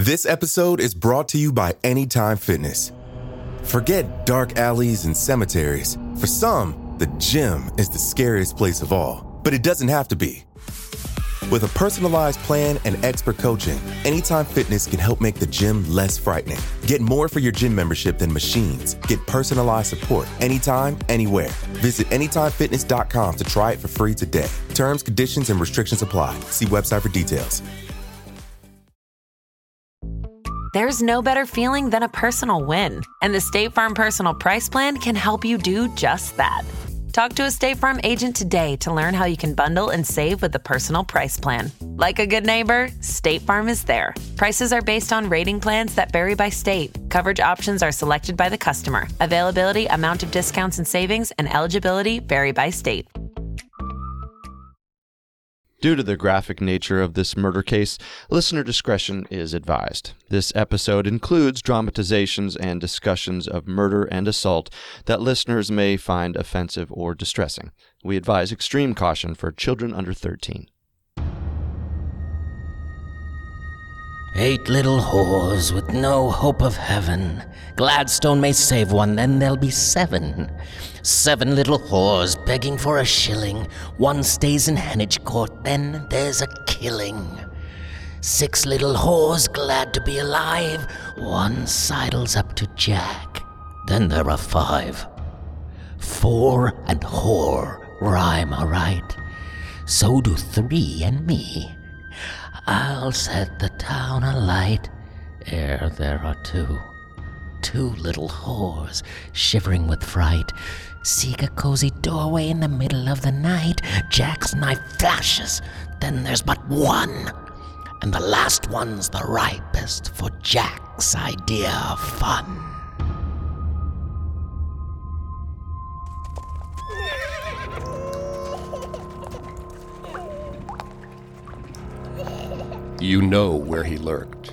This episode is brought to you by Anytime Fitness. Forget dark alleys and cemeteries. For some, the gym is the scariest place of all, but it doesn't have to be. With a personalized plan and expert coaching, Anytime Fitness can help make the gym less frightening. Get more for your gym membership than machines. Get personalized support anytime, anywhere. Visit AnytimeFitness.com to try it for free today. Terms, conditions, and restrictions apply. See website for details. There's no better feeling than a personal win, and the State Farm Personal Price Plan can help you do just that. Talk to a State Farm agent today to learn how you can bundle and save with the Personal Price Plan. Like a good neighbor, State Farm is there. Prices are based on rating plans that vary by state. Coverage options are selected by the customer. Availability, amount of discounts and savings, and eligibility vary by state. Due to the graphic nature of this murder case, listener discretion is advised. This episode includes dramatizations and discussions of murder and assault that listeners may find offensive or distressing. We advise extreme caution for children under 13. 8 little whores with no hope of heaven. Gladstone may save one, then there'll be 7. 7 little whores begging for a shilling. One stays in Heneage Court, then there's a killing. 6 little whores glad to be alive. One sidles up to Jack, then there are 5. 4 and whore rhyme, alright. So do 3 and me. I'll set the town alight ere there are 2. 2 little whores, shivering with fright, seek a cozy doorway in the middle of the night. Jack's knife flashes, then there's but one, and the last one's the ripest for Jack's idea of fun. You know where he lurked.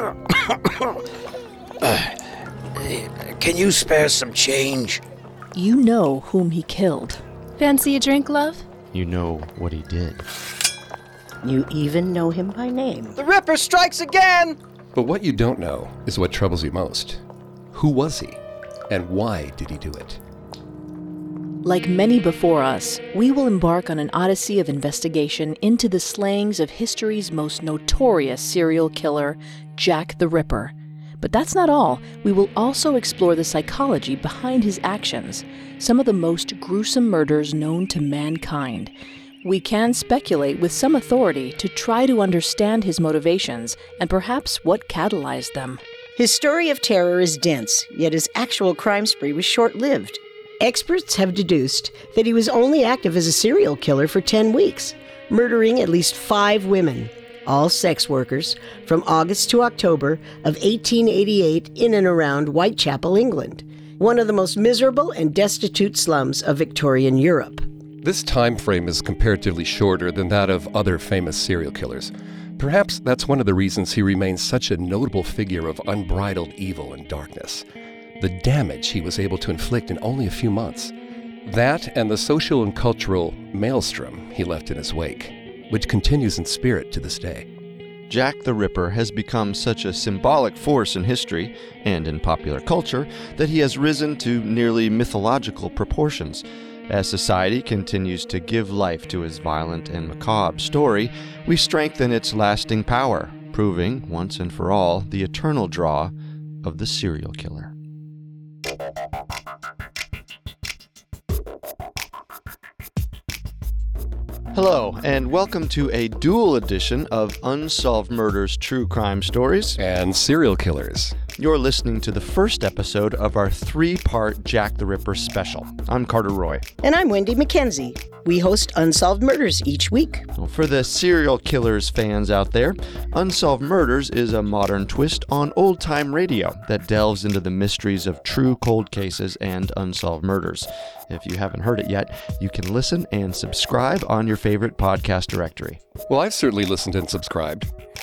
Can you spare some change? You know whom he killed. Fancy a drink, love? You know what he did. You even know him by name. The Ripper strikes again! But what you don't know is what troubles you most. Who was he? And why did he do it? Like many before us, we will embark on an odyssey of investigation into the slayings of history's most notorious serial killer, Jack the Ripper. But that's not all. We will also explore the psychology behind his actions, some of the most gruesome murders known to mankind. We can speculate with some authority to try to understand his motivations and perhaps what catalyzed them. His story of terror is dense, yet his actual crime spree was short-lived. Experts have deduced that he was only active as a serial killer for 10 weeks, murdering at least 5 women, all sex workers, from August to October of 1888 in and around Whitechapel, England, one of the most miserable and destitute slums of Victorian Europe. This time frame is comparatively shorter than that of other famous serial killers. Perhaps that's one of the reasons he remains such a notable figure of unbridled evil and darkness. The damage he was able to inflict in only a few months. That and the social and cultural maelstrom he left in his wake, which continues in spirit to this day. Jack the Ripper has become such a symbolic force in history and in popular culture that he has risen to nearly mythological proportions. As society continues to give life to his violent and macabre story, we strengthen its lasting power, proving, once and for all, the eternal draw of the serial killer. Hello, and welcome to a dual edition of Unsolved Murders True Crime Stories and Serial Killers. You're listening to the first episode of our 3-part Jack the Ripper special. I'm Carter Roy. And I'm Wendy McKenzie. We host Unsolved Murders each week. Well, for the serial killers fans out there, Unsolved Murders is a modern twist on old-time radio that delves into the mysteries of true cold cases and unsolved murders. If you haven't heard it yet, you can listen and subscribe on your favorite podcast directory. Well, I've certainly listened and subscribed.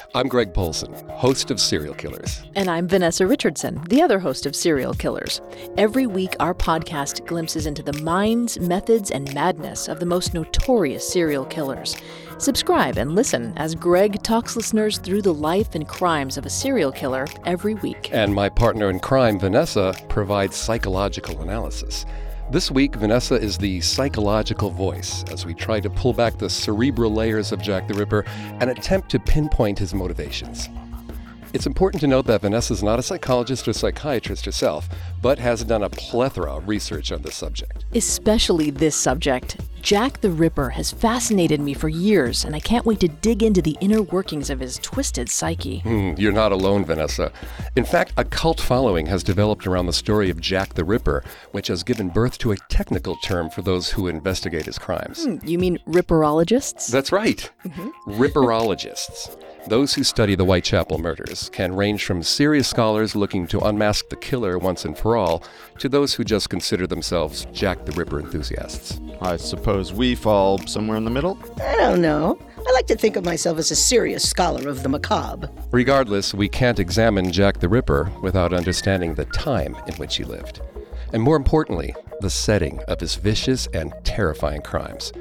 I'm Greg Polson, host of Serial Killers. And I'm Vanessa Richardson, the other host of Serial Killers. Every week, our podcast glimpses into the minds, methods, and madness of the most notorious serial killers. Subscribe and listen as Greg talks listeners through the life and crimes of a serial killer every week. And my partner in crime, Vanessa, provides psychological analysis. This week, Vanessa is the psychological voice as we try to pull back the cerebral layers of Jack the Ripper and attempt to pinpoint his motivations. It's important to note that Vanessa is not a psychologist or psychiatrist herself, but has done a plethora of research on this subject. Especially this subject. Jack the Ripper has fascinated me for years, and I can't wait to dig into the inner workings of his twisted psyche. You're not alone, Vanessa. In fact, a cult following has developed around the story of Jack the Ripper, which has given birth to a technical term for those who investigate his crimes. You mean ripperologists? That's right. Ripperologists. Those who study the Whitechapel murders can range from serious scholars looking to unmask the killer once and for all to those who just consider themselves Jack the Ripper enthusiasts. I suppose we fall somewhere in the middle? I don't know. I like to think of myself as a serious scholar of the macabre. Regardless, we can't examine Jack the Ripper without understanding the time in which he lived. And more importantly, the setting of his vicious and terrifying crimes.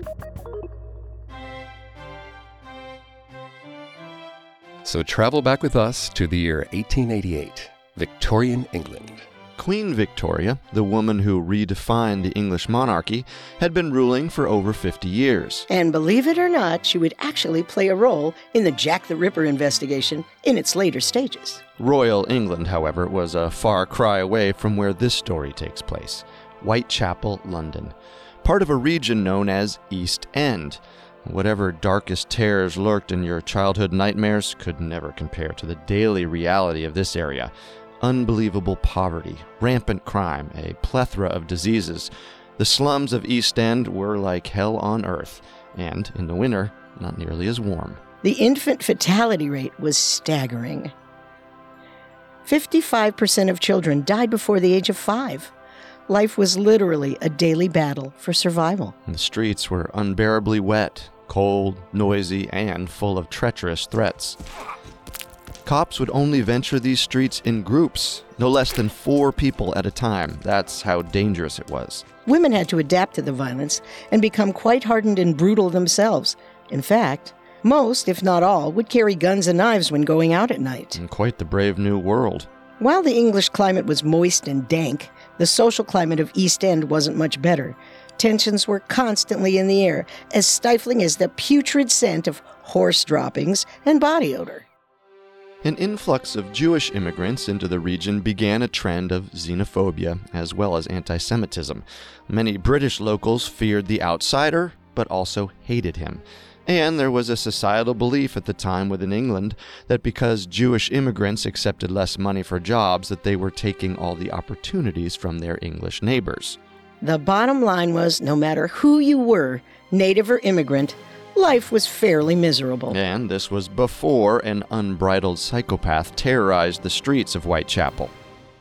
So travel back with us to the year 1888, Victorian England. Queen Victoria, the woman who redefined the English monarchy, had been ruling for over 50 years. And believe it or not, she would actually play a role in the Jack the Ripper investigation in its later stages. Royal England, however, was a far cry away from where this story takes place. Whitechapel, London. Part of a region known as East End. Whatever darkest terrors lurked in your childhood nightmares could never compare to the daily reality of this area. Unbelievable poverty, rampant crime, a plethora of diseases. The slums of East End were like hell on earth, and in the winter, not nearly as warm. The infant fatality rate was staggering. 55% of children died before the age of 5. Life was literally a daily battle for survival. The streets were unbearably wet, cold, noisy, and full of treacherous threats. Cops would only venture these streets in groups, no less than 4 people at a time. That's how dangerous it was. Women had to adapt to the violence and become quite hardened and brutal themselves. In fact, most, if not all, would carry guns and knives when going out at night. In quite the brave new world. While the English climate was moist and dank, the social climate of East End wasn't much better. Tensions were constantly in the air, as stifling as the putrid scent of horse droppings and body odor. An influx of Jewish immigrants into the region began a trend of xenophobia as well as anti-Semitism. Many British locals feared the outsider, but also hated him. And there was a societal belief at the time within England that because Jewish immigrants accepted less money for jobs, that they were taking all the opportunities from their English neighbors. The bottom line was, no matter who you were, native or immigrant, life was fairly miserable. And this was before an unbridled psychopath terrorized the streets of Whitechapel.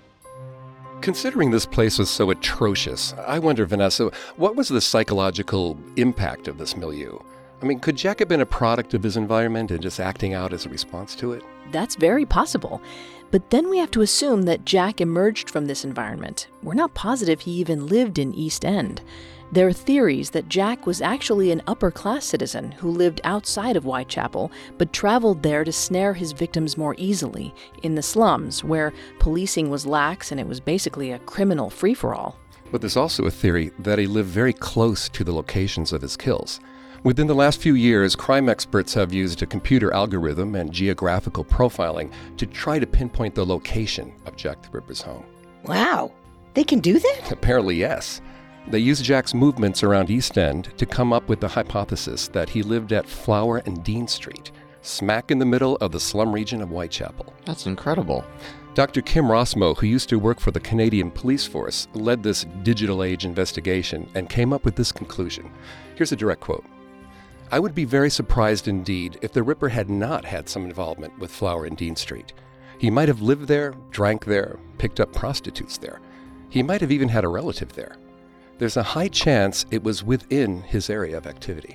Considering this place was so atrocious, I wonder, Vanessa, what was the psychological impact of this milieu? I mean, could Jack have been a product of his environment and just acting out as a response to it? That's very possible. But then we have to assume that Jack emerged from this environment. We're not positive he even lived in East End. There are theories that Jack was actually an upper-class citizen who lived outside of Whitechapel, but traveled there to snare his victims more easily, in the slums, where policing was lax and it was basically a criminal free-for-all. But there's also a theory that he lived very close to the locations of his kills. Within the last few years, crime experts have used a computer algorithm and geographical profiling to try to pinpoint the location of Jack the Ripper's home. Wow, they can do that? Apparently, yes. They used Jack's movements around East End to come up with the hypothesis that he lived at Flower and Dean Street, smack in the middle of the slum region of Whitechapel. That's incredible. Dr. Kim Rossmo, who used to work for the Canadian Police Force, led this digital age investigation and came up with this conclusion. Here's a direct quote. "I would be very surprised indeed if the Ripper had not had some involvement with Flower and Dean Street. He might have lived there, drank there, picked up prostitutes there. He might have even had a relative there. There's a high chance it was within his area of activity."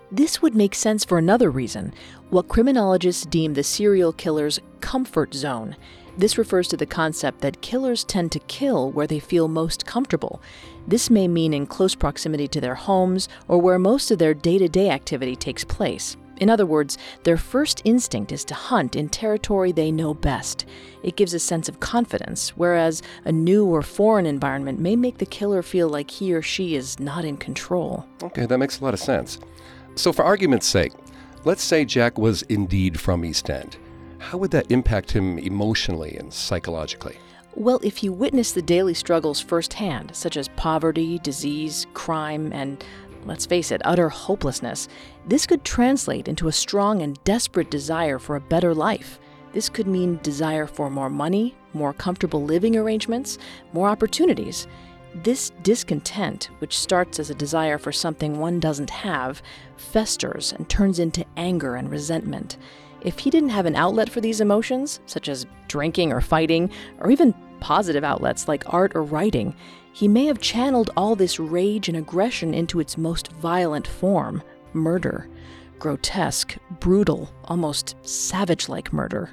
This would make sense for another reason, what criminologists deem the serial killer's comfort zone. This refers to the concept that killers tend to kill where they feel most comfortable. This may mean in close proximity to their homes or where most of their day-to-day activity takes place. In other words, their first instinct is to hunt in territory they know best. It gives a sense of confidence, whereas a new or foreign environment may make the killer feel like he or she is not in control. Okay, that makes a lot of sense. So for argument's sake, let's say Jack was indeed from East End. How would that impact him emotionally and psychologically? Well, if you witness the daily struggles firsthand, such as poverty, disease, crime, and, let's face it, utter hopelessness, this could translate into a strong and desperate desire for a better life. This could mean desire for more money, more comfortable living arrangements, more opportunities. This discontent, which starts as a desire for something one doesn't have, festers and turns into anger and resentment. If he didn't have an outlet for these emotions, such as drinking or fighting, or even positive outlets like art or writing, he may have channeled all this rage and aggression into its most violent form, murder. Grotesque, brutal, almost savage-like murder.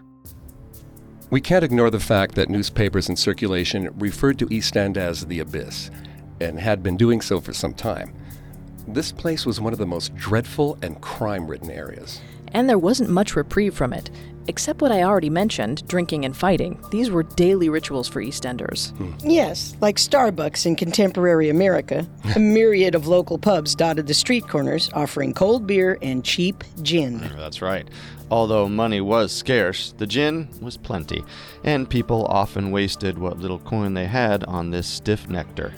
We can't ignore the fact that newspapers in circulation referred to East End as the Abyss, and had been doing so for some time. This place was one of the most dreadful and crime-ridden areas. And there wasn't much reprieve from it. Except what I already mentioned, drinking and fighting. These were daily rituals for EastEnders. Yes, like Starbucks in contemporary America, a myriad of local pubs dotted the street corners, offering cold beer and cheap gin. That's right. Although money was scarce, the gin was plenty, and people often wasted what little coin they had on this stiff nectar.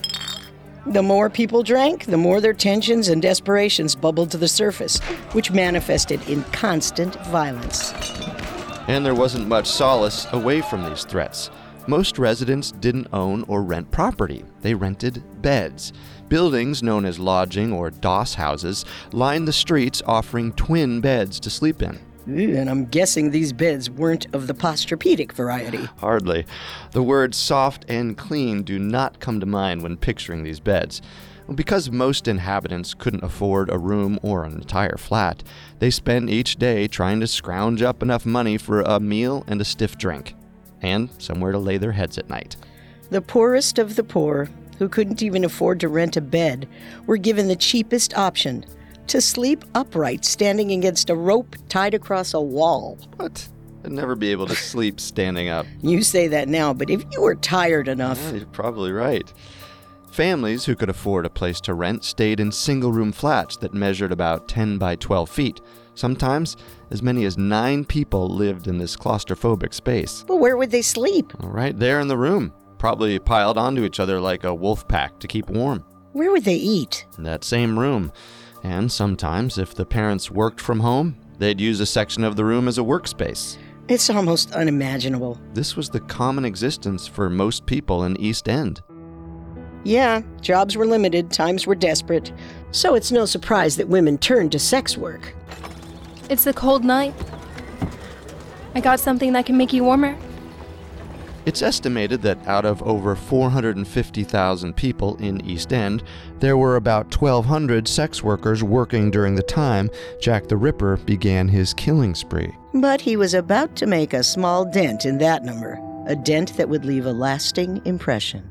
The more people drank, the more their tensions and desperations bubbled to the surface, which manifested in constant violence. And there wasn't much solace away from these threats. Most residents didn't own or rent property. They rented beds. Buildings known as lodging or doss houses lined the streets, offering twin beds to sleep in. And I'm guessing these beds weren't of the Posturepedic variety. Hardly. The words soft and clean do not come to mind when picturing these beds. Because most inhabitants couldn't afford a room or an entire flat, they spent each day trying to scrounge up enough money for a meal and a stiff drink, and somewhere to lay their heads at night. The poorest of the poor, who couldn't even afford to rent a bed, were given the cheapest option: to sleep upright, standing against a rope tied across a wall. What? I'd never be able to sleep standing up. You say that now, but if you were tired enough... Yeah, you're probably right. Families who could afford a place to rent stayed in single-room flats that measured about 10 by 12 feet. Sometimes, as many as 9 people lived in this claustrophobic space. Well, where would they sleep? Right there in the room, probably piled onto each other like a wolf pack to keep warm. Where would they eat? In that same room. And sometimes, if the parents worked from home, they'd use a section of the room as a workspace. It's almost unimaginable. This was the common existence for most people in East End. Yeah, jobs were limited, times were desperate. So it's no surprise that women turned to sex work. It's the cold night. I got something that can make you warmer. It's estimated that out of over 450,000 people in East End, there were about 1,200 sex workers working during the time Jack the Ripper began his killing spree. But he was about to make a small dent in that number, a dent that would leave a lasting impression.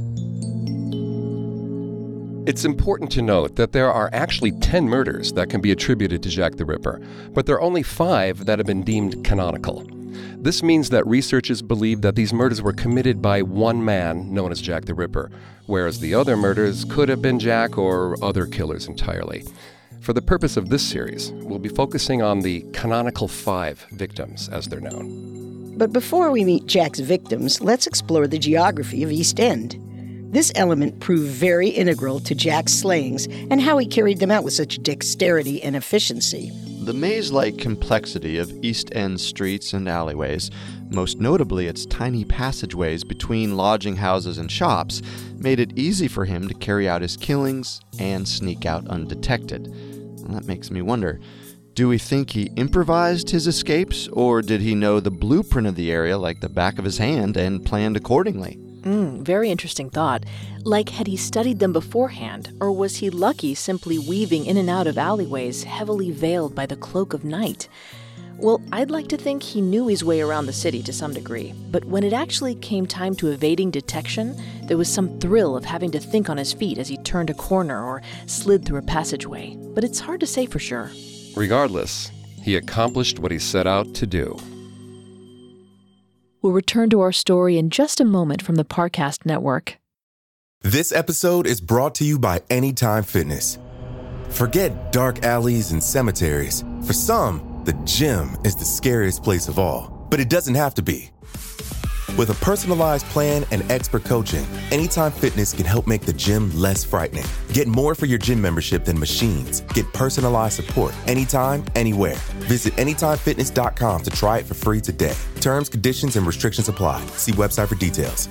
It's important to note that there are actually 10 murders that can be attributed to Jack the Ripper, but there are only 5 that have been deemed canonical. This means that researchers believe that these murders were committed by one man known as Jack the Ripper, whereas the other murders could have been Jack or other killers entirely. For the purpose of this series, we'll be focusing on the canonical 5 victims, as they're known. But before we meet Jack's victims, let's explore the geography of East End. This element proved very integral to Jack's slayings and how he carried them out with such dexterity and efficiency. The maze-like complexity of East End streets and alleyways, most notably its tiny passageways between lodging houses and shops, made it easy for him to carry out his killings and sneak out undetected. Well, that makes me wonder, do we think he improvised his escapes, or did he know the blueprint of the area like the back of his hand and planned accordingly? very interesting thought. Like, had he studied them beforehand, or was he lucky simply weaving in and out of alleyways heavily veiled by the cloak of night? Well, I'd like to think he knew his way around the city to some degree, but when it actually came time to evading detection, there was some thrill of having to think on his feet as he turned a corner or slid through a passageway. But it's hard to say for sure. Regardless, he accomplished what he set out to do. We'll return to our story in just a moment from the Parcast Network. This episode is brought to you by Anytime Fitness. Forget dark alleys and cemeteries. For some, the gym is the scariest place of all, but it doesn't have to be. With a personalized plan and expert coaching, Anytime Fitness can help make the gym less frightening. Get more for your gym membership than machines. Get personalized support anytime, anywhere. Visit AnytimeFitness.com to try it for free today. Terms, conditions, and restrictions apply. See website for details.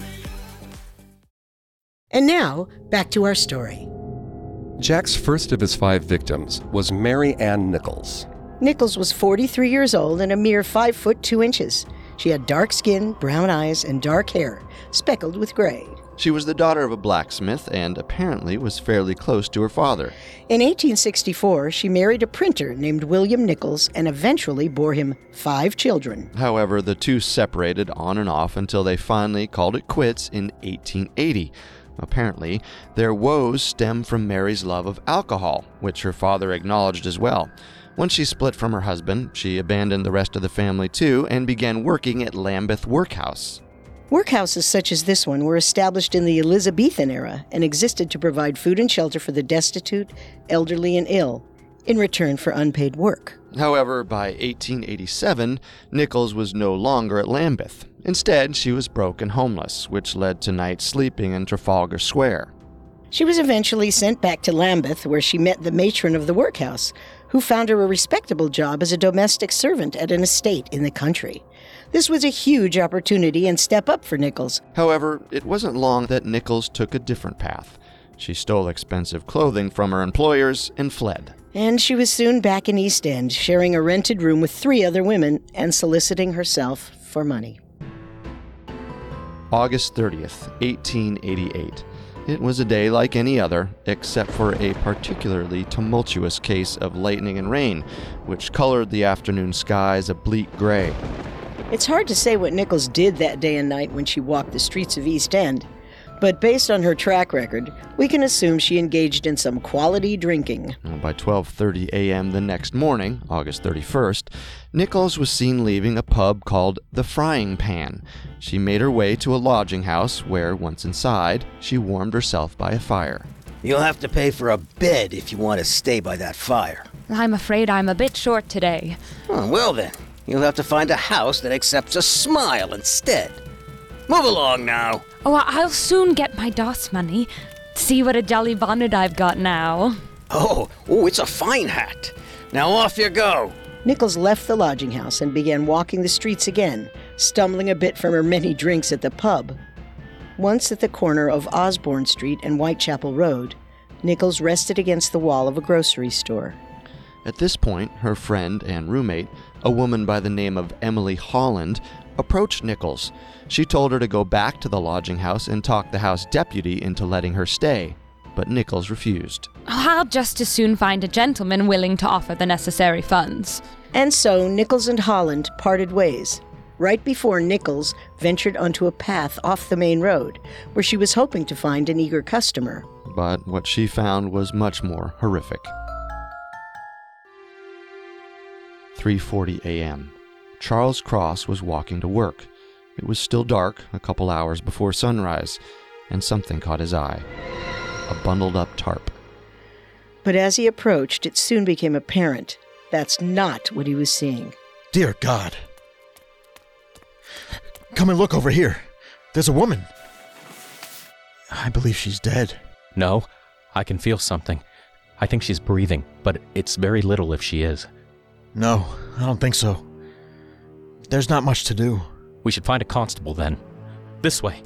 And now, back to our story. Jack's first of his 5 victims was Mary Ann Nichols. Nichols was 43 years old and a mere 5 foot 2 inches. She had dark skin, brown eyes, and dark hair, speckled with gray. She was the daughter of a blacksmith and apparently was fairly close to her father. In 1864, she married a printer named William Nichols and eventually bore him 5 children. However, the two separated on and off until they finally called it quits in 1880. Apparently, their woes stem from Mary's love of alcohol, which her father acknowledged as well. When she split from her husband, she abandoned the rest of the family too and began working at Lambeth Workhouse. Workhouses such as this one were established in the Elizabethan era and existed to provide food and shelter for the destitute, elderly, and ill, in return for unpaid work. However, by 1887, Nichols was no longer at Lambeth. Instead, she was broke and homeless, which led to nights sleeping in Trafalgar Square. She was eventually sent back to Lambeth, where she met the matron of the workhouse, who found her a respectable job as a domestic servant at an estate in the country. This was a huge opportunity and step up for Nichols. However, it wasn't long that Nichols took a different path. She stole expensive clothing from her employers and fled. And she was soon back in East End, sharing a rented room with 3 other women and soliciting herself for money. August 30th, 1888. It was a day like any other, except for a particularly tumultuous case of lightning and rain, which colored the afternoon skies a bleak gray. It's hard to say what Nichols did that day and night when she walked the streets of East End, but based on her track record, we can assume she engaged in some quality drinking. By 12:30 a.m. the next morning, August 31st, Nichols was seen leaving a pub called The Frying Pan. She made her way to a lodging house where, once inside, she warmed herself by a fire. You'll have to pay for a bed if you want to stay by that fire. I'm afraid I'm a bit short today. Oh, well then, you'll have to find a house that accepts a smile instead. Move along now. Oh, I'll soon get my DOS money. See what a jolly bonnet I've got now. Oh, it's a fine hat. Now off you go. Nichols left the lodging house and began walking the streets again, stumbling a bit from her many drinks at the pub. Once at the corner of Osborne Street and Whitechapel Road, Nichols rested against the wall of a grocery store. At this point, her friend and roommate, a woman by the name of Emily Holland, approached Nichols. She told her to go back to the lodging house and talk the house deputy into letting her stay, but Nichols refused. I'll just as soon find a gentleman willing to offer the necessary funds. And so Nichols and Holland parted ways, right before Nichols ventured onto a path off the main road, where she was hoping to find an eager customer. But what she found was much more horrific. 3:40 a.m. Charles Cross was walking to work. It was still dark, a couple hours before sunrise, and something caught his eye. A bundled-up tarp. But as he approached, it soon became apparent that's not what he was seeing. Dear God. Come and look over here. There's a woman. I believe she's dead. No, I can feel something. I think she's breathing, but it's very little if she is. No, I don't think so. There's not much to do. We should find a constable then. This way.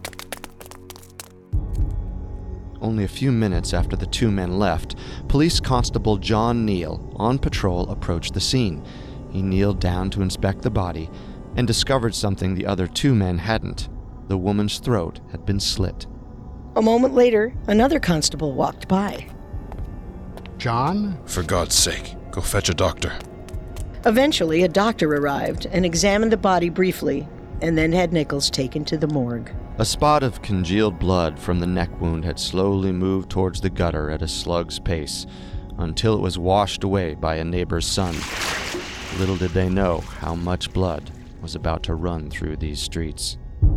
Only a few minutes after the 2 men left, Police Constable John Neal, on patrol, approached the scene. He kneeled down to inspect the body and discovered something the other 2 men hadn't. the woman's throat had been slit. A moment later, another constable walked by. John? For God's sake, go fetch a doctor. Eventually, a doctor arrived and examined the body briefly, and then had Nichols taken to the morgue. A spot of congealed blood from the neck wound had slowly moved towards the gutter at a slug's pace, until it was washed away by a neighbor's son. Little did they know how much blood was about to run through these streets.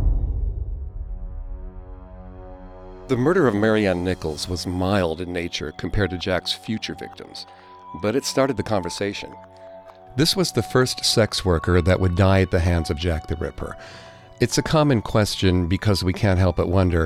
The murder of Marianne Nichols was mild in nature compared to Jack's future victims, but it started the conversation. This was the first sex worker that would die at the hands of Jack the Ripper. It's a common question because we can't help but wonder,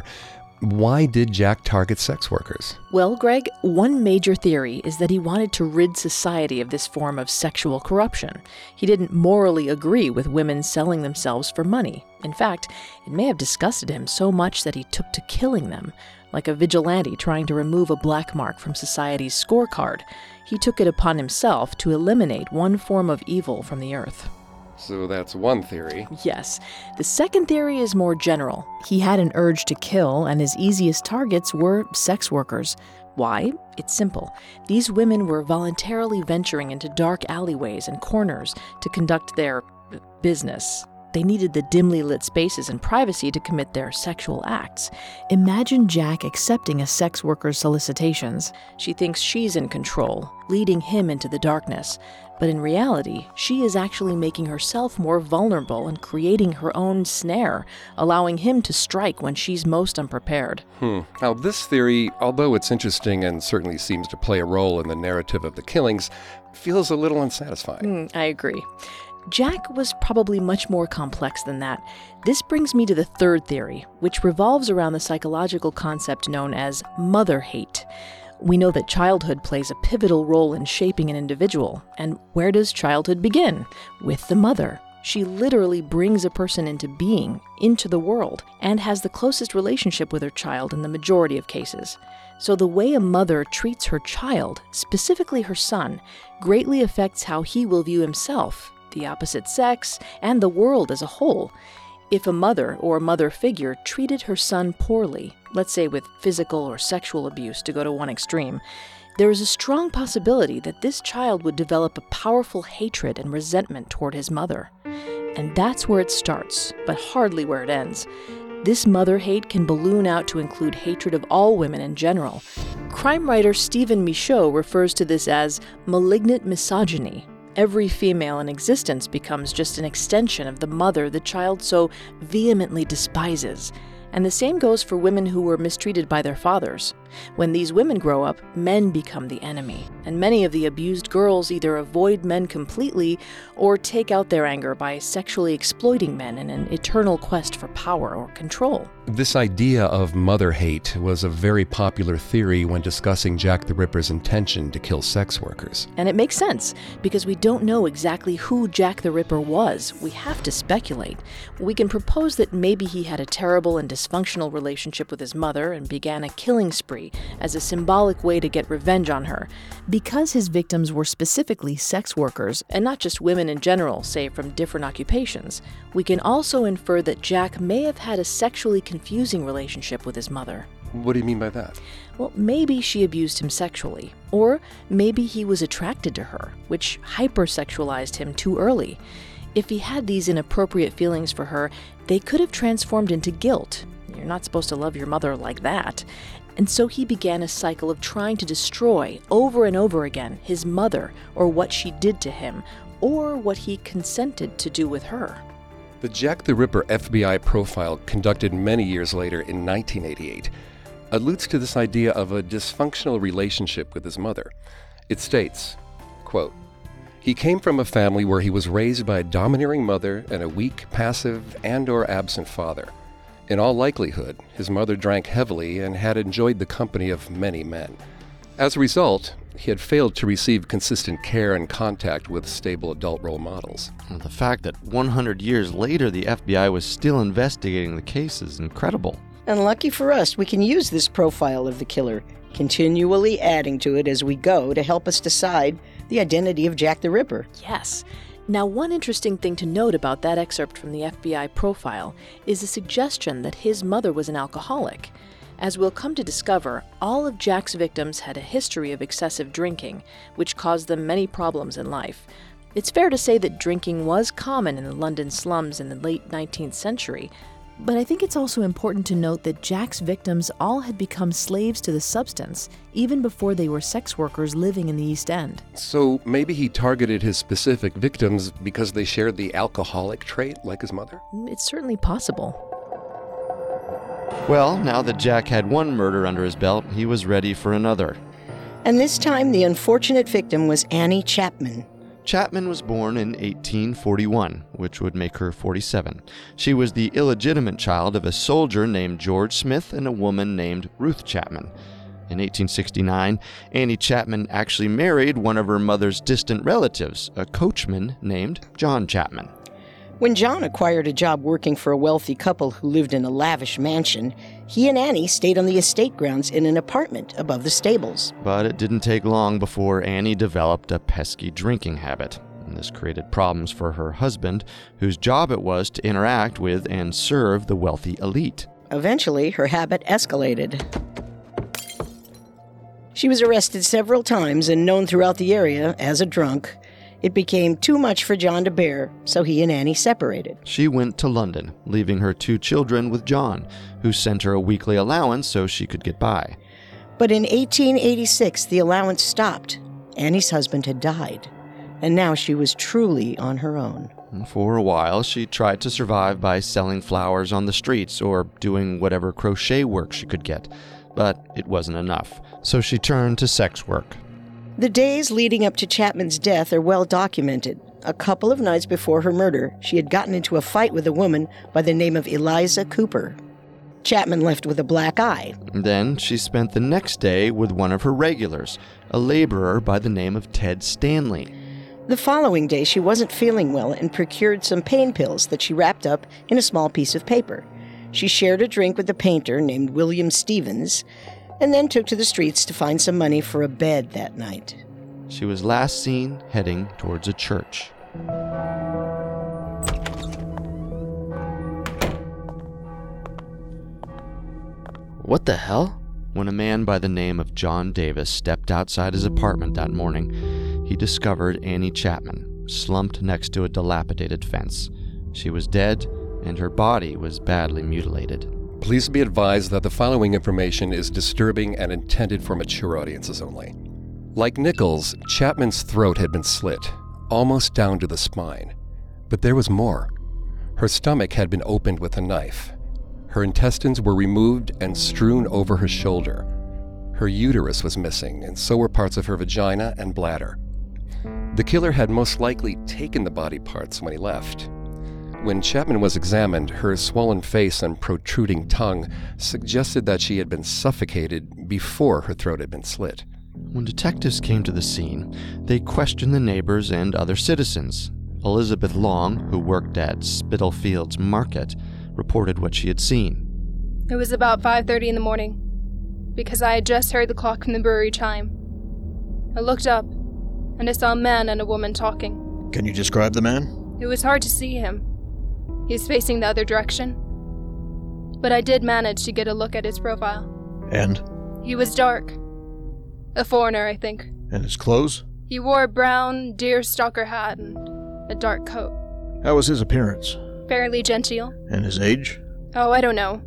why did Jack target sex workers? Well, Greg, one major theory is that he wanted to rid society of this form of sexual corruption. He didn't morally agree with women selling themselves for money. In fact, it may have disgusted him so much that he took to killing them, like a vigilante trying to remove a black mark from society's scorecard. He took it upon himself to eliminate one form of evil from the earth. So that's one theory. Yes. The second theory is more general. He had an urge to kill, and his easiest targets were sex workers. Why? It's simple. These women were voluntarily venturing into dark alleyways and corners to conduct their business. They needed the dimly lit spaces and privacy to commit their sexual acts. Imagine Jack accepting a sex worker's solicitations. She thinks she's in control, leading him into the darkness. But in reality, she is actually making herself more vulnerable and creating her own snare, allowing him to strike when she's most unprepared. Now, this theory, although it's interesting and certainly seems to play a role in the narrative of the killings, feels a little unsatisfying. I agree. Jack was probably much more complex than that. This brings me to the third theory, which revolves around the psychological concept known as mother hate. We know that childhood plays a pivotal role in shaping an individual. And where does childhood begin? With the mother. She literally brings a person into being, into the world, and has the closest relationship with her child in the majority of cases. So the way a mother treats her child, specifically her son, greatly affects how he will view himself, the opposite sex, and the world as a whole. If a mother or mother figure treated her son poorly, let's say with physical or sexual abuse to go to one extreme, there is a strong possibility that this child would develop a powerful hatred and resentment toward his mother. And that's where it starts, but hardly where it ends. This mother hate can balloon out to include hatred of all women in general. Crime writer Stephen Michaud refers to this as malignant misogyny. Every female in existence becomes just an extension of the mother the child so vehemently despises. And the same goes for women who were mistreated by their fathers. When these women grow up, men become the enemy, and many of the abused girls either avoid men completely or take out their anger by sexually exploiting men in an eternal quest for power or control. This idea of mother hate was a very popular theory when discussing Jack the Ripper's intention to kill sex workers. And it makes sense, because we don't know exactly who Jack the Ripper was. We have to speculate. We can propose that maybe he had a terrible and dysfunctional relationship with his mother and began a killing spree as a symbolic way to get revenge on her. Because his victims were specifically sex workers, and not just women in general, say from different occupations, we can also infer that Jack may have had a sexually confusing relationship with his mother. What do you mean by that? Well, maybe she abused him sexually, or maybe he was attracted to her, which hypersexualized him too early. If he had these inappropriate feelings for her, they could have transformed into guilt. You're not supposed to love your mother like that. And so he began a cycle of trying to destroy, over and over again, his mother, or what she did to him, or what he consented to do with her. The Jack the Ripper FBI profile, conducted many years later in 1988, alludes to this idea of a dysfunctional relationship with his mother. It states, quote, "He came from a family where he was raised by a domineering mother and a weak, passive, and/or absent father. In all likelihood, his mother drank heavily and had enjoyed the company of many men. As a result, he had failed to receive consistent care and contact with stable adult role models." Well, the fact that 100 years later the FBI was still investigating the case is incredible. And lucky for us, we can use this profile of the killer, continually adding to it as we go to help us decide the identity of Jack the Ripper. Yes. Now, one interesting thing to note about that excerpt from the FBI profile is the suggestion that his mother was an alcoholic. As we'll come to discover, all of Jack's victims had a history of excessive drinking, which caused them many problems in life. It's fair to say that drinking was common in the London slums in the late 19th century, but I think it's also important to note that Jack's victims all had become slaves to the substance, even before they were sex workers living in the East End. So maybe he targeted his specific victims because they shared the alcoholic trait, like his mother? It's certainly possible. Well, now that Jack had one murder under his belt, he was ready for another. And this time, the unfortunate victim was Annie Chapman. Chapman was born in 1841, which would make her 47. She was the illegitimate child of a soldier named George Smith and a woman named Ruth Chapman. In 1869, Annie Chapman actually married one of her mother's distant relatives, a coachman named John Chapman. When John acquired a job working for a wealthy couple who lived in a lavish mansion, he and Annie stayed on the estate grounds in an apartment above the stables. But it didn't take long before Annie developed a pesky drinking habit. And this created problems for her husband, whose job it was to interact with and serve the wealthy elite. Eventually, her habit escalated. She was arrested several times and known throughout the area as a drunk. It became too much for John to bear, so he and Annie separated. She went to London, leaving her 2 children with John, who sent her a weekly allowance so she could get by. But in 1886, the allowance stopped. Annie's husband had died, and now she was truly on her own. For a while, she tried to survive by selling flowers on the streets or doing whatever crochet work she could get, but it wasn't enough, so she turned to sex work. The days leading up to Chapman's death are well documented. A couple of nights before her murder, she had gotten into a fight with a woman by the name of Eliza Cooper. Chapman left with a black eye. Then she spent the next day with one of her regulars, a laborer by the name of Ted Stanley. The following day, she wasn't feeling well and procured some pain pills that she wrapped up in a small piece of paper. She shared a drink with a painter named William Stevens, and then took to the streets to find some money for a bed that night. She was last seen heading towards a church. What the hell? When a man by the name of John Davis stepped outside his apartment that morning, he discovered Annie Chapman slumped next to a dilapidated fence. She was dead, and her body was badly mutilated. Please be advised that the following information is disturbing and intended for mature audiences only. Like Nichols, Chapman's throat had been slit, almost down to the spine. But there was more. Her stomach had been opened with a knife. Her intestines were removed and strewn over her shoulder. Her uterus was missing, and so were parts of her vagina and bladder. The killer had most likely taken the body parts when he left. When Chapman was examined, her swollen face and protruding tongue suggested that she had been suffocated before her throat had been slit. When detectives came to the scene, they questioned the neighbors and other citizens. Elizabeth Long, who worked at Spitalfields Market, reported what she had seen. It was about 5:30 in the morning, because I had just heard the clock from the brewery chime. I looked up, and I saw a man and a woman talking. Can you describe the man? It was hard to see him. He was facing the other direction. But I did manage to get a look at his profile. And? He was dark. A foreigner, I think. And his clothes? He wore a brown deerstalker hat and a dark coat. How was his appearance? Fairly genteel. And his age? Oh, I don't know.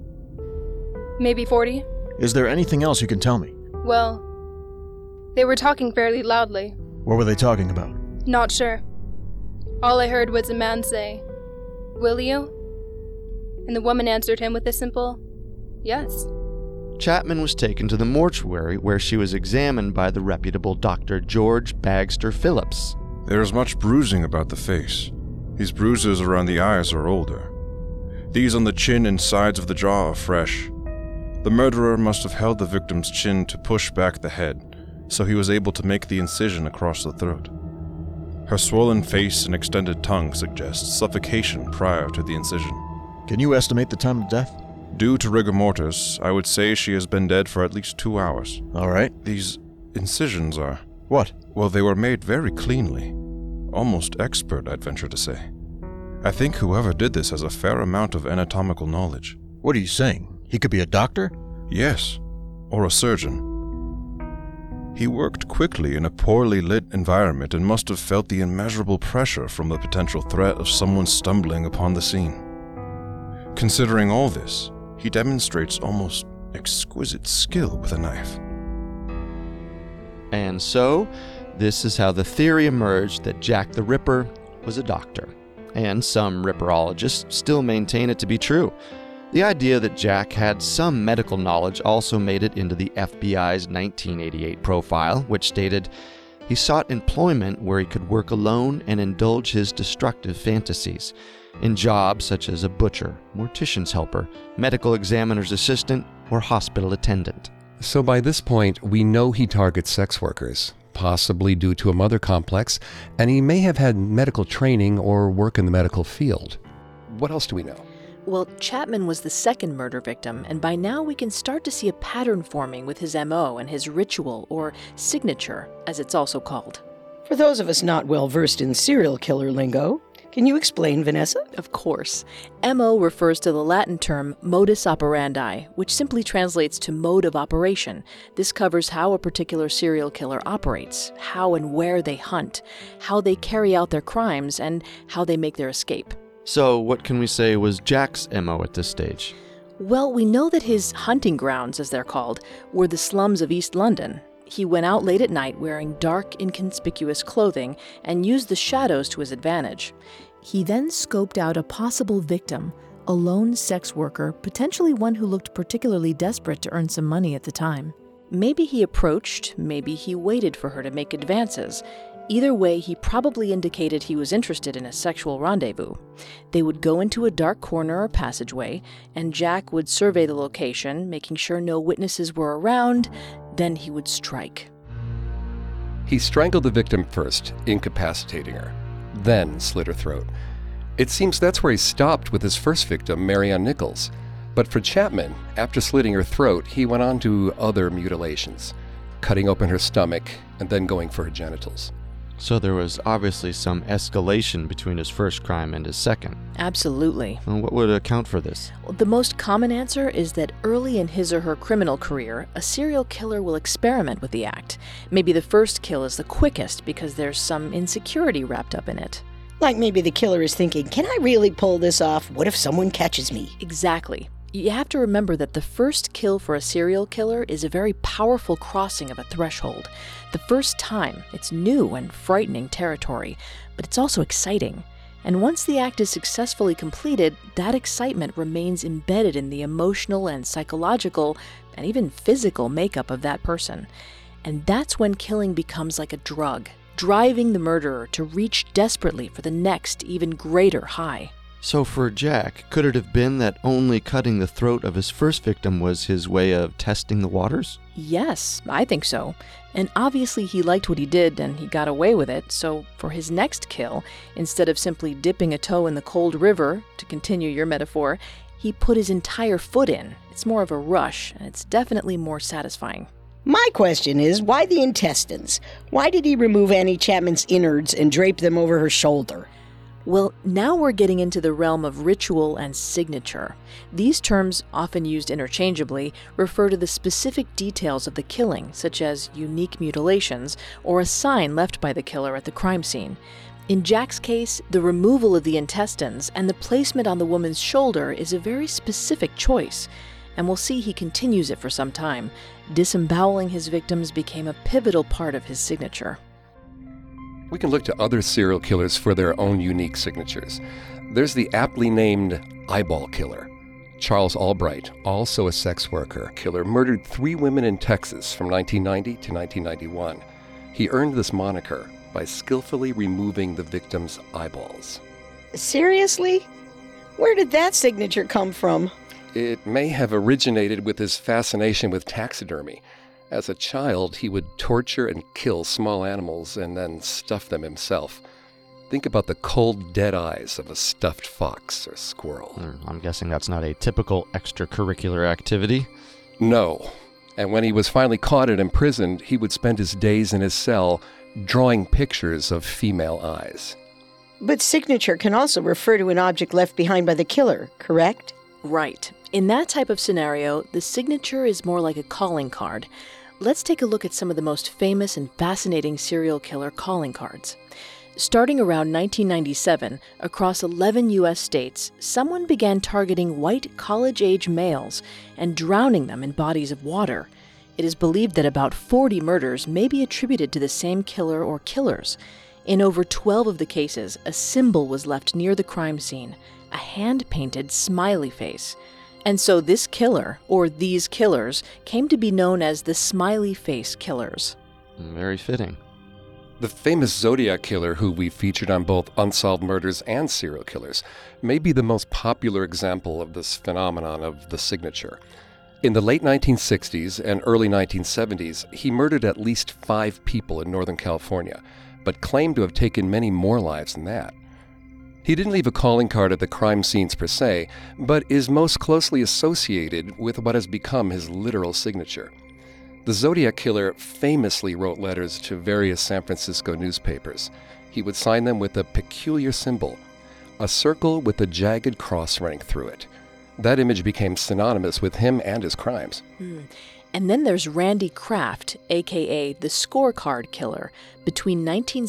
Maybe 40? Is there anything else you can tell me? Well, they were talking fairly loudly. What were they talking about? Not sure. All I heard was a man say, "Will you?" And the woman answered him with a simple, "Yes." Chapman was taken to the mortuary where she was examined by the reputable Dr. George Bagster Phillips. There is much bruising about the face. These bruises around the eyes are older. These on the chin and sides of the jaw are fresh. The murderer must have held the victim's chin to push back the head, so he was able to make the incision across the throat. Her swollen face and extended tongue suggest suffocation prior to the incision. Can you estimate the time of death? Due to rigor mortis, I would say she has been dead for at least 2 hours. All right. These incisions are... What? Well, they were made very cleanly. Almost expert, I'd venture to say. I think whoever did this has a fair amount of anatomical knowledge. What are you saying? He could be a doctor? Yes, or a surgeon. He worked quickly in a poorly lit environment and must have felt the immeasurable pressure from the potential threat of someone stumbling upon the scene. Considering all this, he demonstrates almost exquisite skill with a knife. And so, this is how the theory emerged that Jack the Ripper was a doctor. And some ripperologists still maintain it to be true. The idea that Jack had some medical knowledge also made it into the FBI's 1988 profile, which stated, he sought employment where he could work alone and indulge his destructive fantasies, in jobs such as a butcher, mortician's helper, medical examiner's assistant, or hospital attendant. So by this point, we know he targets sex workers, possibly due to a mother complex, and he may have had medical training or work in the medical field. What else do we know? Well, Chapman was the second murder victim, and by now we can start to see a pattern forming with his MO and his ritual, or signature, as it's also called. For those of us not well versed in serial killer lingo, can you explain, Vanessa? Of course. MO refers to the Latin term modus operandi, which simply translates to mode of operation. This covers how a particular serial killer operates, how and where they hunt, how they carry out their crimes, and how they make their escape. So, what can we say was Jack's MO at this stage? Well, we know that his hunting grounds, as they're called, were the slums of East London. He went out late at night wearing dark, inconspicuous clothing and used the shadows to his advantage. He then scoped out a possible victim, a lone sex worker, potentially one who looked particularly desperate to earn some money at the time. Maybe he approached, maybe he waited for her to make advances. Either way, he probably indicated he was interested in a sexual rendezvous. They would go into a dark corner or passageway, and Jack would survey the location, making sure no witnesses were around. Then he would strike. He strangled the victim first, incapacitating her, then slit her throat. It seems that's where he stopped with his first victim, Marianne Nichols. But for Chapman, after slitting her throat, he went on to other mutilations, cutting open her stomach and then going for her genitals. So there was obviously some escalation between his first crime and his second. Absolutely. And what would account for this? The most common answer is that early in his or her criminal career, a serial killer will experiment with the act. Maybe the first kill is the quickest because there's some insecurity wrapped up in it. Like maybe the killer is thinking, can I really pull this off? What if someone catches me? Exactly. You have to remember that the first kill for a serial killer is a very powerful crossing of a threshold. The first time, it's new and frightening territory, but it's also exciting. And once the act is successfully completed, that excitement remains embedded in the emotional and psychological and even physical makeup of that person. And that's when killing becomes like a drug, driving the murderer to reach desperately for the next, even greater high. So for Jack, could it have been that only cutting the throat of his first victim was his way of testing the waters? Yes, I think so. And obviously he liked what he did and he got away with it, so for his next kill, instead of simply dipping a toe in the cold river, to continue your metaphor, he put his entire foot in. It's more of a rush, and it's definitely more satisfying. My question is, why the intestines? Why did he remove Annie Chapman's innards and drape them over her shoulder? Well, now we're getting into the realm of ritual and signature. These terms, often used interchangeably, refer to the specific details of the killing, such as unique mutilations or a sign left by the killer at the crime scene. In Jack's case, the removal of the intestines and the placement on the woman's shoulder is a very specific choice, and we'll see he continues it for some time. Disemboweling his victims became a pivotal part of his signature. We can look to other serial killers for their own unique signatures. There's the aptly named eyeball killer. Charles Albright, also a sex worker killer, murdered 3 women in Texas from 1990 to 1991. He earned this moniker by skillfully removing the victim's eyeballs. Seriously? Where did that signature come from? It may have originated with his fascination with taxidermy. As a child, he would torture and kill small animals and then stuff them himself. Think about the cold, dead eyes of a stuffed fox or squirrel. I'm guessing that's not a typical extracurricular activity. No. And when he was finally caught and imprisoned, he would spend his days in his cell drawing pictures of female eyes. But signature can also refer to an object left behind by the killer, correct? Right. In that type of scenario, the signature is more like a calling card. Let's take a look at some of the most famous and fascinating serial killer calling cards. Starting around 1997, across 11 U.S. states, someone began targeting white college-age males and drowning them in bodies of water. It is believed that about 40 murders may be attributed to the same killer or killers. In over 12 of the cases, a symbol was left near the crime scene, a hand-painted smiley face. And so this killer, or these killers, came to be known as the Smiley Face Killers. Very fitting. The famous Zodiac Killer, who we featured on both Unsolved Murders and Serial Killers, may be the most popular example of this phenomenon of the signature. In the late 1960s and early 1970s, he murdered at least 5 people in Northern California, but claimed to have taken many more lives than that. He didn't leave a calling card at the crime scenes per se, but is most closely associated with what has become his literal signature. The Zodiac Killer famously wrote letters to various San Francisco newspapers. He would sign them with a peculiar symbol, a circle with a jagged cross running through it. That image became synonymous with him and his crimes. And then there's Randy Kraft, a.k.a. the Scorecard Killer. Between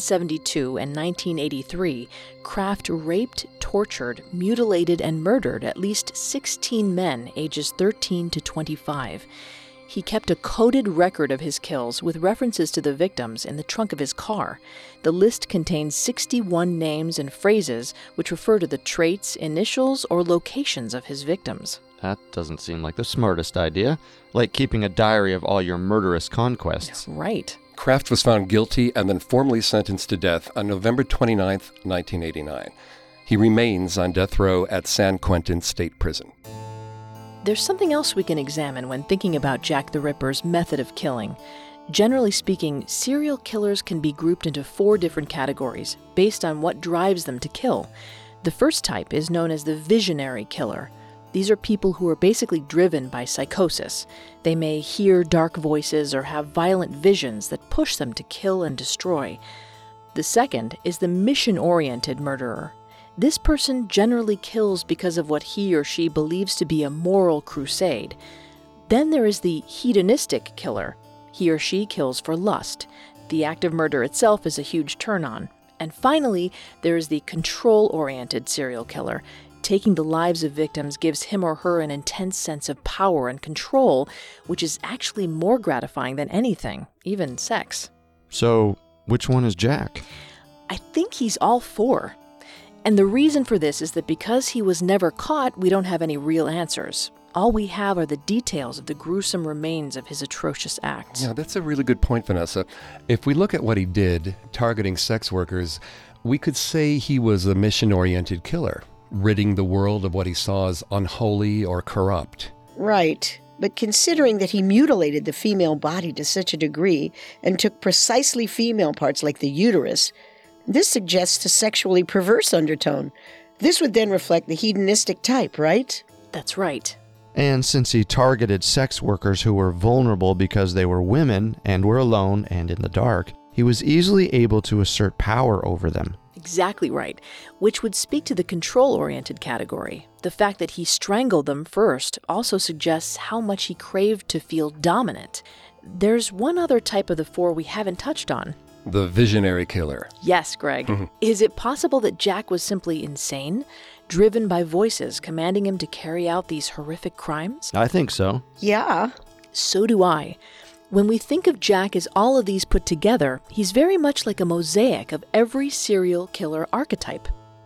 1972 and 1983, Kraft raped, tortured, mutilated, and murdered at least 16 men ages 13 to 25. He kept a coded record of his kills with references to the victims in the trunk of his car. The list contains 61 names and phrases which refer to the traits, initials, or locations of his victims. That doesn't seem like the smartest idea. Like keeping a diary of all your murderous conquests. Right. Kraft was found guilty and then formally sentenced to death on November 29, 1989. He remains on death row at San Quentin State Prison. There's something else we can examine when thinking about Jack the Ripper's method of killing. Generally speaking, serial killers can be grouped into 4 different categories based on what drives them to kill. The first type is known as the visionary killer. These are people who are basically driven by psychosis. They may hear dark voices or have violent visions that push them to kill and destroy. The second is the mission-oriented murderer. This person generally kills because of what he or she believes to be a moral crusade. Then there is the hedonistic killer. He or she kills for lust. The act of murder itself is a huge turn-on. And finally, there is the control-oriented serial killer. Taking the lives of victims gives him or her an intense sense of power and control, which is actually more gratifying than anything, even sex. So, which one is Jack? I think he's all 4. And the reason for this is that because he was never caught, we don't have any real answers. All we have are the details of the gruesome remains of his atrocious acts. Yeah, that's a really good point, Vanessa. If we look at what he did, targeting sex workers, we could say he was a mission-oriented killer, ridding the world of what he saw as unholy or corrupt. Right. But considering that he mutilated the female body to such a degree and took precisely female parts like the uterus, this suggests a sexually perverse undertone. This would then reflect the hedonistic type, right? That's right. And since he targeted sex workers who were vulnerable because they were women and were alone and in the dark, he was easily able to assert power over them. Exactly right, which would speak to the control-oriented category. The fact that he strangled them first also suggests how much he craved to feel dominant. There's one other type of the 4 we haven't touched on. The visionary killer. Yes, Greg. Is it possible that Jack was simply insane, driven by voices commanding him to carry out these horrific crimes? I think so. Yeah. So do I. When we think of Jack as all of these put together, he's very much like a mosaic of every serial killer archetype.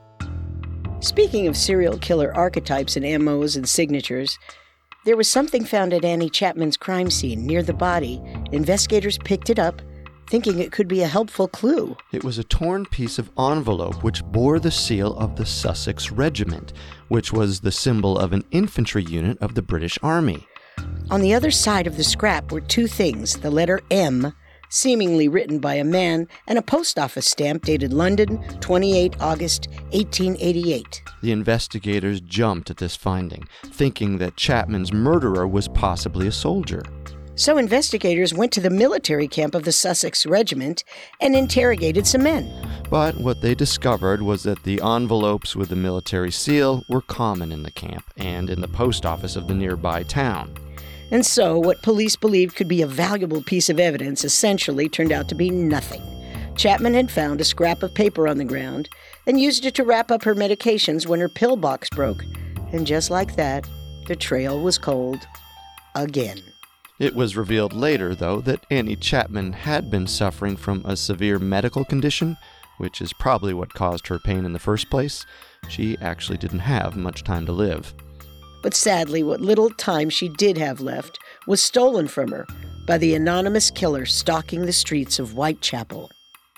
Speaking of serial killer archetypes and MOs and signatures, there was something found at Annie Chapman's crime scene near the body. Investigators picked it up, thinking it could be a helpful clue. It was a torn piece of envelope which bore the seal of the Sussex Regiment, which was the symbol of an infantry unit of the British Army. On the other side of the scrap were 2 things, the letter M, seemingly written by a man, and a post office stamp dated London, 28 August 1888. The investigators jumped at this finding, thinking that Chapman's murderer was possibly a soldier. So investigators went to the military camp of the Sussex Regiment and interrogated some men. But what they discovered was that the envelopes with the military seal were common in the camp and in the post office of the nearby town. And so what police believed could be a valuable piece of evidence essentially turned out to be nothing. Chapman had found a scrap of paper on the ground and used it to wrap up her medications when her pill box broke. And just like that, the trail was cold again. It was revealed later, though, that Annie Chapman had been suffering from a severe medical condition, which is probably what caused her pain in the first place. She actually didn't have much time to live. But sadly, what little time she did have left was stolen from her by the anonymous killer stalking the streets of Whitechapel.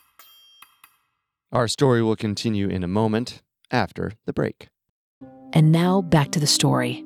Our story will continue in a moment after the break. And now back to the story.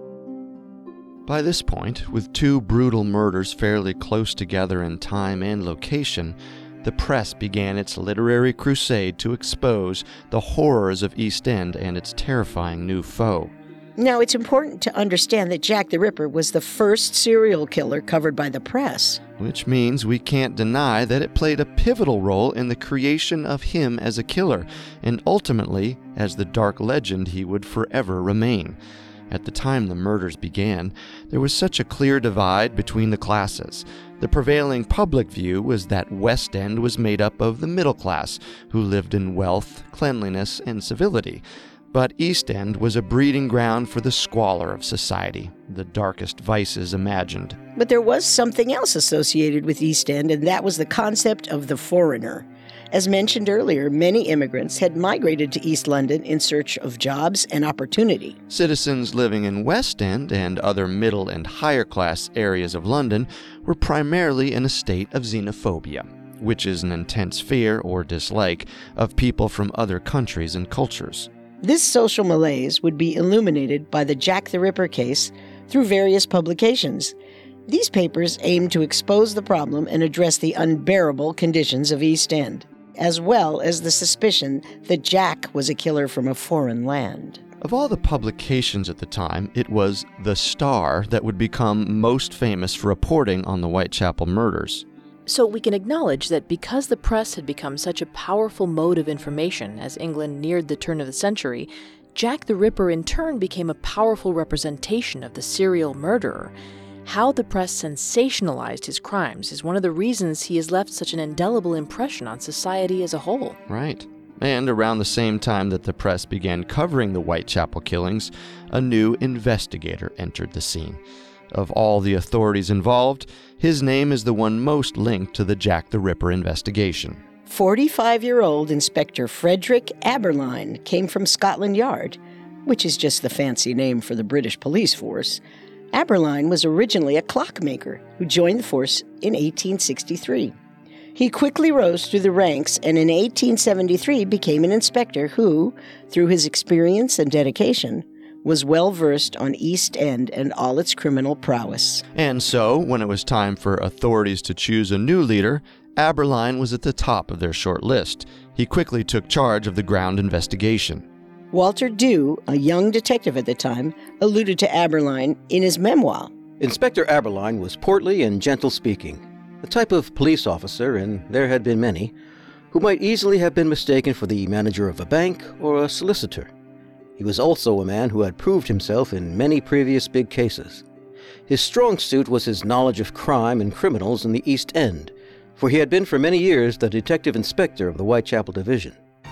By this point, with two brutal murders fairly close together in time and location, the press began its literary crusade to expose the horrors of East End and its terrifying new foe. Now, it's important to understand that Jack the Ripper was the first serial killer covered by the press. Which means we can't deny that it played a pivotal role in the creation of him as a killer, and ultimately as the dark legend he would forever remain. At the time the murders began, there was such a clear divide between the classes. The prevailing public view was that West End was made up of the middle class, who lived in wealth, cleanliness, and civility. But East End was a breeding ground for the squalor of society, the darkest vices imagined. But there was something else associated with East End, and that was the concept of the foreigner. As mentioned earlier, many immigrants had migrated to East London in search of jobs and opportunity. Citizens living in West End and other middle and higher class areas of London were primarily in a state of xenophobia, which is an intense fear or dislike of people from other countries and cultures. This social malaise would be illuminated by the Jack the Ripper case through various publications. These papers aimed to expose the problem and address the unbearable conditions of East End, as well as the suspicion that Jack was a killer from a foreign land. Of all the publications at the time, it was The Star that would become most famous for reporting on the Whitechapel murders. So we can acknowledge that because the press had become such a powerful mode of information as England neared the turn of the century, Jack the Ripper in turn became a powerful representation of the serial murderer. How the press sensationalized his crimes is one of the reasons he has left such an indelible impression on society as a whole. Right. And around the same time that the press began covering the Whitechapel killings, a new investigator entered the scene. Of all the authorities involved, his name is the one most linked to the Jack the Ripper investigation. 45-year-old Inspector Frederick Aberline came from Scotland Yard, which is just the fancy name for the British police force. Aberline was originally a clockmaker who joined the force in 1863. He quickly rose through the ranks and in 1873 became an inspector who, through his experience and dedication, was well-versed on East End and all its criminal prowess. And so, when it was time for authorities to choose a new leader, Aberline was at the top of their short list. He quickly took charge of the ground investigation. Walter Dew, a young detective at the time, alluded to Aberline in his memoir. Inspector Aberline was portly and gentle-speaking, the type of police officer, and there had been many, who might easily have been mistaken for the manager of a bank or a solicitor. He was also a man who had proved himself in many previous big cases. His strong suit was his knowledge of crime and criminals in the East End, for he had been for many years the detective inspector of the Whitechapel Division.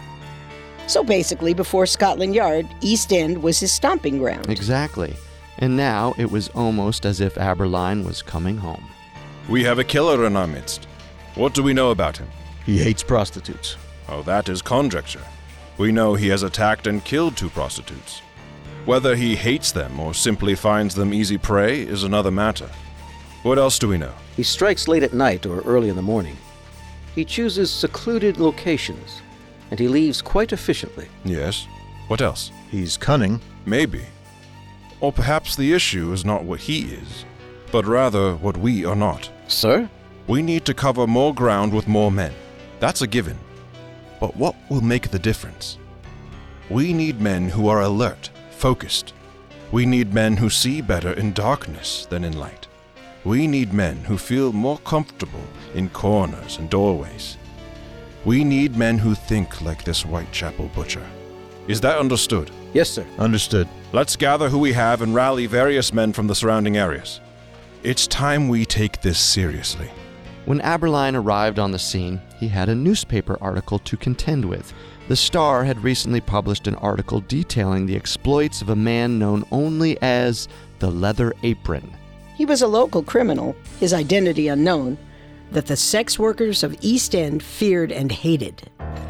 So basically, before Scotland Yard, East End was his stomping ground. Exactly. And now it was almost as if Aberline was coming home. We have a killer in our midst. What do we know about him? He hates prostitutes. Oh, that is conjecture. We know he has attacked and killed 2 prostitutes. Whether he hates them or simply finds them easy prey is another matter. What else do we know? He strikes late at night or early in the morning. He chooses secluded locations, and he leaves quite efficiently. Yes. What else? He's cunning. Maybe. Or perhaps the issue is not what he is, but rather what we are not. Sir? We need to cover more ground with more men. That's a given. But what will make the difference? We need men who are alert, focused. We need men who see better in darkness than in light. We need men who feel more comfortable in corners and doorways. We need men who think like this Whitechapel butcher. Is that understood? Yes, sir. Understood. Let's gather who we have and rally various men from the surrounding areas. It's time we take this seriously. When Aberline arrived on the scene, he had a newspaper article to contend with. The Star had recently published an article detailing the exploits of a man known only as the Leather Apron. He was a local criminal, his identity unknown, that the sex workers of East End feared and hated.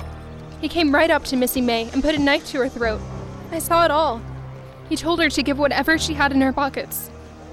He came right up to Missy May and put a knife to her throat. I saw it all. He told her to give whatever she had in her pockets,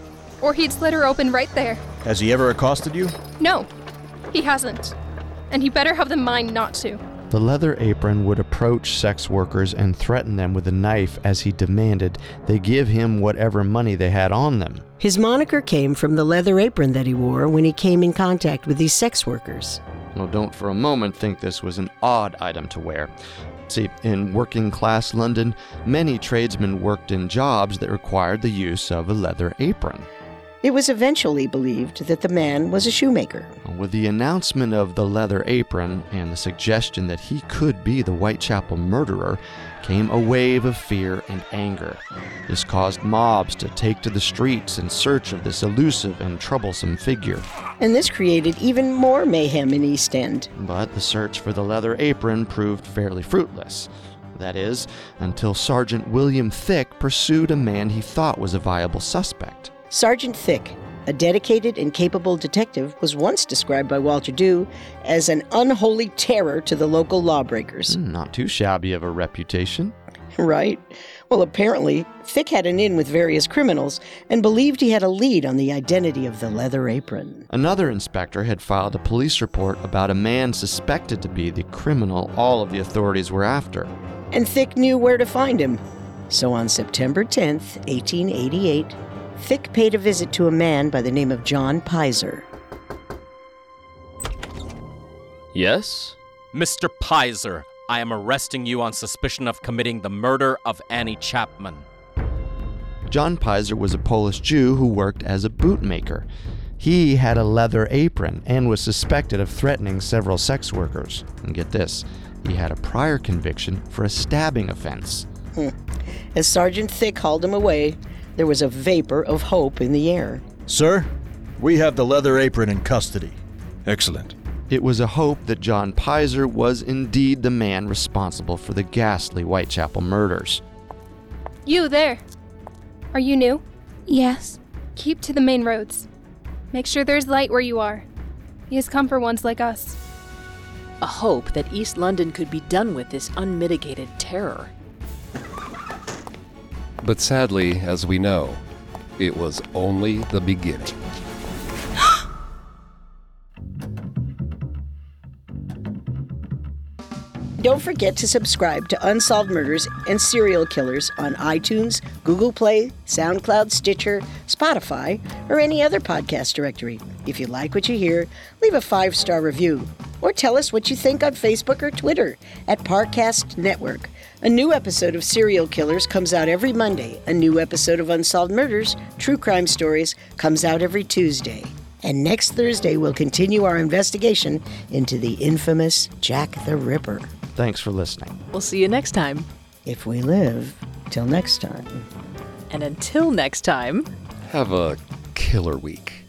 or he'd slit her open right there. Has he ever accosted you? No, he hasn't. And he better have the mind not to. The Leather Apron would approach sex workers and threaten them with a knife as he demanded they give him whatever money they had on them. His moniker came from the leather apron that he wore when he came in contact with these sex workers. Well, don't for a moment think this was an odd item to wear. See, in working-class London, many tradesmen worked in jobs that required the use of a leather apron. It was eventually believed that the man was a shoemaker. With the announcement of the Leather Apron and the suggestion that he could be the Whitechapel murderer came a wave of fear and anger. This caused mobs to take to the streets in search of this elusive and troublesome figure. And this created even more mayhem in East End. But the search for the Leather Apron proved fairly fruitless. That is, until Sergeant William Thick pursued a man he thought was a viable suspect. Sergeant Thick, a dedicated and capable detective, was once described by Walter Dew as an unholy terror to the local lawbreakers. Not too shabby of a reputation. Right. Well, apparently, Thick had an in with various criminals and believed he had a lead on the identity of the Leather Apron. Another inspector had filed a police report about a man suspected to be the criminal all of the authorities were after. And Thick knew where to find him. So on September 10th, 1888, Thick paid a visit to a man by the name of John Pizer. Yes? Mr. Pizer, I am arresting you on suspicion of committing the murder of Annie Chapman. John Pizer was a Polish Jew who worked as a bootmaker. He had a leather apron and was suspected of threatening several sex workers. And get this, he had a prior conviction for a stabbing offense. As Sergeant Thick hauled him away, there was a vapor of hope in the air. Sir, we have the Leather Apron in custody. Excellent. It was a hope that John Pizer was indeed the man responsible for the ghastly Whitechapel murders. You there. Are you new? Yes. Keep to the main roads. Make sure there's light where you are. He has come for ones like us. A hope that East London could be done with this unmitigated terror. But sadly, as we know, it was only the beginning. Don't forget to subscribe to Unsolved Murders and Serial Killers on iTunes, Google Play, SoundCloud, Stitcher, Spotify, or any other podcast directory. If you like what you hear, leave a 5-star review. Or tell us what you think on Facebook or Twitter at Parcast Network. A new episode of Serial Killers comes out every Monday. A new episode of Unsolved Murders, True Crime Stories, comes out every Tuesday. And next Thursday, we'll continue our investigation into the infamous Jack the Ripper. Thanks for listening. We'll see you next time. If we live, till next time. And until next time, have a killer week.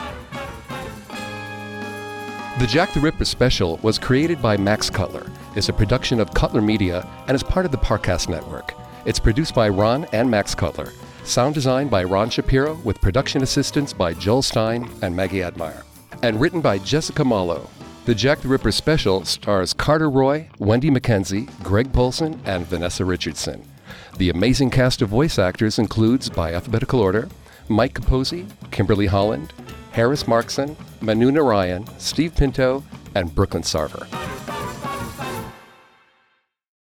The Jack the Ripper special was created by Max Cutler, is a production of Cutler Media, and is part of the Parcast Network. It's produced by Ron and Max Cutler. Sound design by Ron Shapiro, with production assistance by Joel Stein and Maggie Admire. And written by Jessica Malo. The Jack the Ripper special stars Carter Roy, Wendy McKenzie, Greg Polson, and Vanessa Richardson. The amazing cast of voice actors includes, by alphabetical order, Mike Capozzi, Kimberly Holland, Harris Markson, Manu Narayan, Steve Pinto, and Brooklyn Sarver.